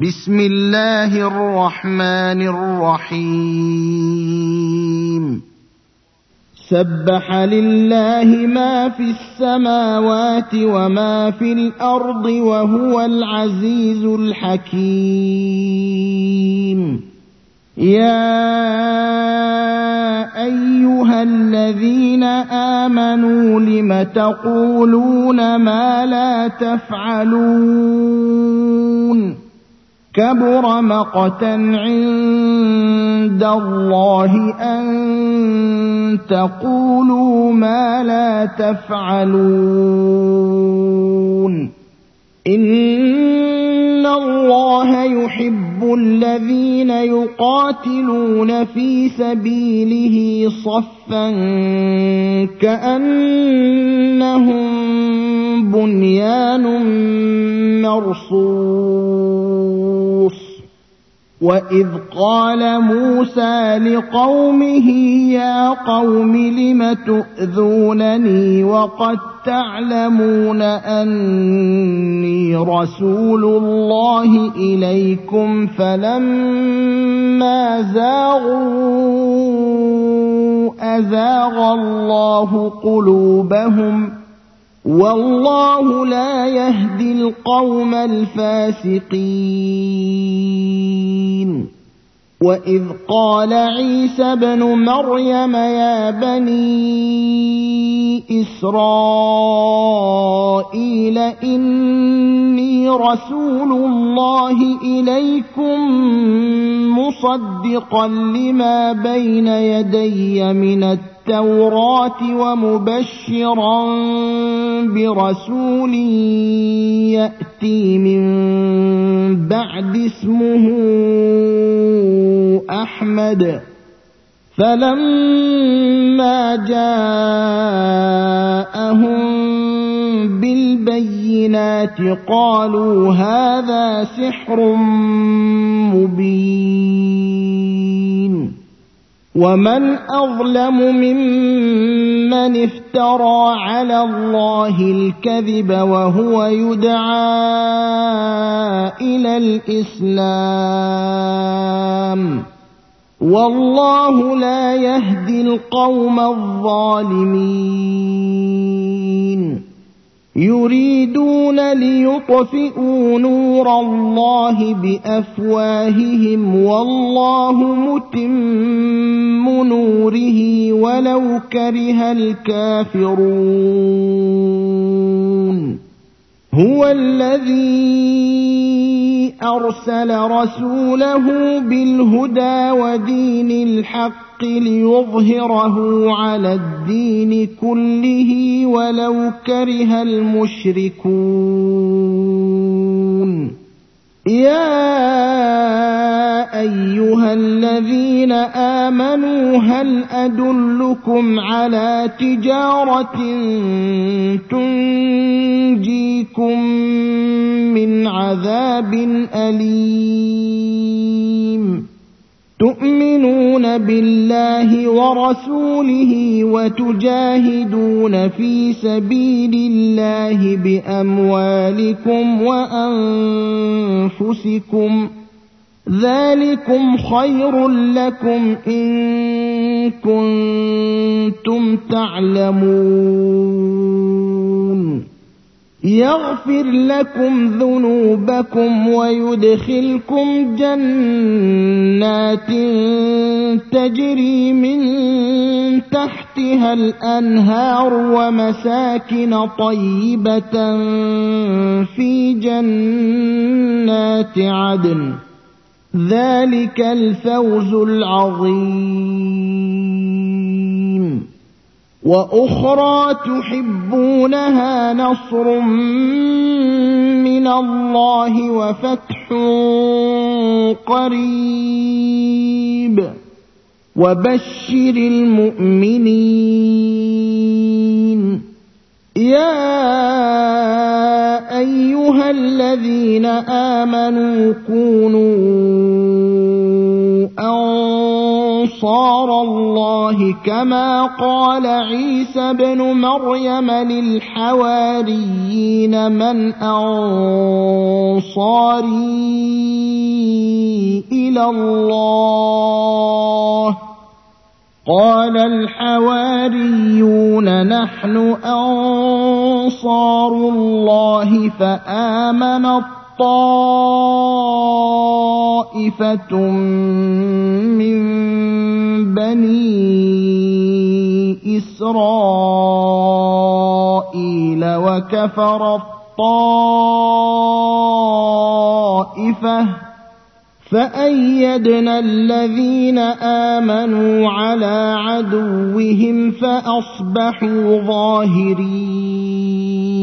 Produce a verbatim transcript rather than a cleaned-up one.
بسم الله الرحمن الرحيم سبح لله ما في السماوات وما في الأرض وهو العزيز الحكيم يا أيها الذين آمنوا لم تقولون ما لا تفعلون كبر مقتا عند الله أن تقولوا ما لا تفعلون إن الله يحب الذين يقاتلون في سبيله صفا كأنهم بنيان مرصوص وإذ قال موسى لقومه يا قوم لم تؤذونني وقد تعلمون أني رسول الله إليكم فلما زاغوا أزاغ الله قلوبهم والله لا يهدي القوم الفاسقين وإذ قال عيسى ابن مريم يا بني إسرائيل إني رسول الله إليكم مصدقا لما بين يدي من التوراة ومبشرا برسول يأتي من بعد اسمه أحمد فلما جاءهم بالبينات قالوا هذا سحر مبين ومن أظلم ممن افترى على الله الكذب وهو يدعى إلى الإسلام والله لا يهدي القوم الظالمين يريدون ليطفئوا نور الله بأفواههم والله متم نوره ولو كره الكافرون هو الذي أرسل رسوله بالهدى ودين الحق ليظهره على الدين كله ولو كره المشركون يا أيها الذين آمنوا هل أدلكم على تجارة تنجيكم من عذاب أليم تؤمنون بالله ورسوله وتجاهدون في سبيل الله بأموالكم وأنفسكم ذلكم خير لكم إن كنتم تعلمون يغفر لكم ذنوبكم ويدخلكم جنات تجري من تحتها الأنهار ومساكن طيبة في جنات عدن ذلك الفوز العظيم وأخرى تحبونها نصر من الله وفتح قريب وبشر المؤمنين يا أيها الذين آمنوا كونوا أنصار الله كما قال عيسى ابن مريم للحواريين من أنصاري إلى الله قال الحواريون نحن أنصار الله فآمنت طائفة من بني إسرائيل وكفرت طائفة فأيدنا الذين آمنوا على عدوهم فأصبحوا ظاهرين